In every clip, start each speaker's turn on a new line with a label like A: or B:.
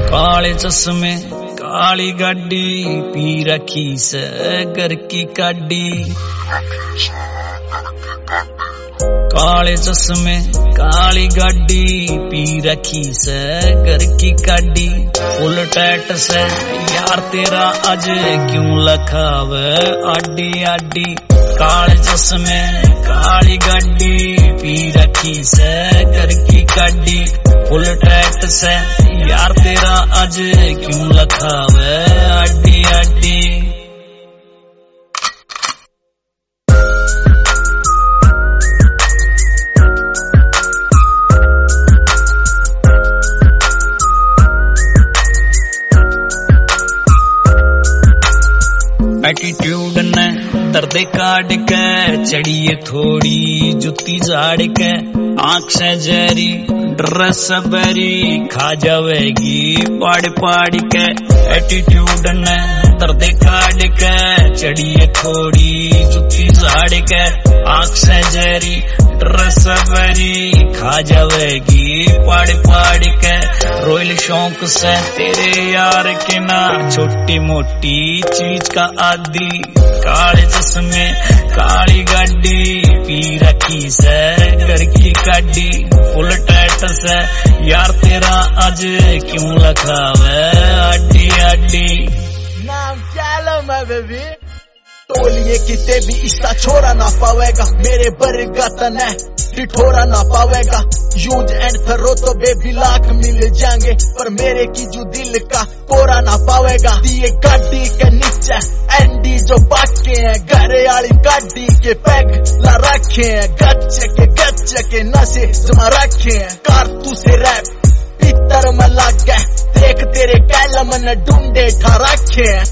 A: काले चश्मे काली गाड़ी पी रखी से घर की काडी। काले चश्मे काली गाड़ी पी रखी से घर की काडी। फुल टैट से यार तेरा आज क्यों लखावे आडी आडी। काले चश्मे काली गाड़ी पी रखी से घर की काडी। फुल टैट से यार तेरा आज क्यों लखावे आडी आडी। एटीट्यूड ने दर्द काट के चढ़िए थोड़ी जुत्ती झाड़ के। आंख से जहरी ड्रेस बरी खा जावेगी पाड़ पाड़ के। एटीट्यूड ने दर्द काट के चढ़िए थोड़ी जुत्ती झाड़ के। आंख से जहरी ड्रेस बरी खा जावेगी पाड़ पाड़ के। रोयल शौक से तेरे यार के ना छोटी मोटी चीज का आदि। काले चश्मे काली गाड़ी पी रखी से घर की काडी। फुल टैट से यार तेरा आज क्यों लखावे आडी आडी।
B: नाम क्या लो मैं बेबी टोलिए किते भी इसका छोरा ना पावेगा। मेरे बरगा तने टिठोरा ना पावेगा। यूज एंड थ्रो तो बेबी लाख मिल जाएंगे पर मेरे की जो दिल का कोरा ना पावेगा। दिए गाड़ी के नीचे एंडी जो बाके हैं घरे वाली गाड़ी के पैग ला रखे हैं। गच्चे के नशे जमा रखे हैं। कारतूस से रैप पितर में लग गए देख तेरे कैलम ने ढूंढे ठा रखे हैं।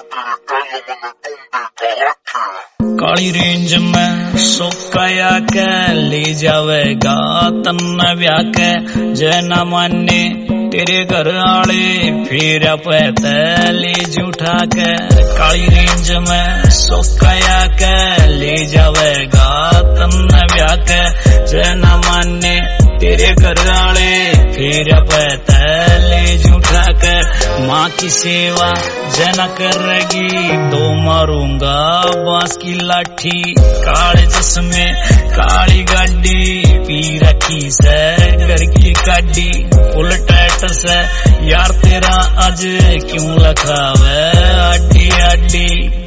A: काली रेंज में सोकाया के ले जावेगा तन्ना ब्याह के। जय न माने तेरे घर आले फिर पैते ले उठा के। काली रेंज में सोकाया के ले जावेगा तन्ना ब्याह के। जय न माने तेरे घर आले फिर पैते ले उठा के। माँ की सेवा जना करेगी तो मारूंगा बांस की लाठी। काले चश्मे काली गाड़ी पी रखी से घर की काडी। फुल टैट से यार तेरा आज क्यों लखावे आडी आडी।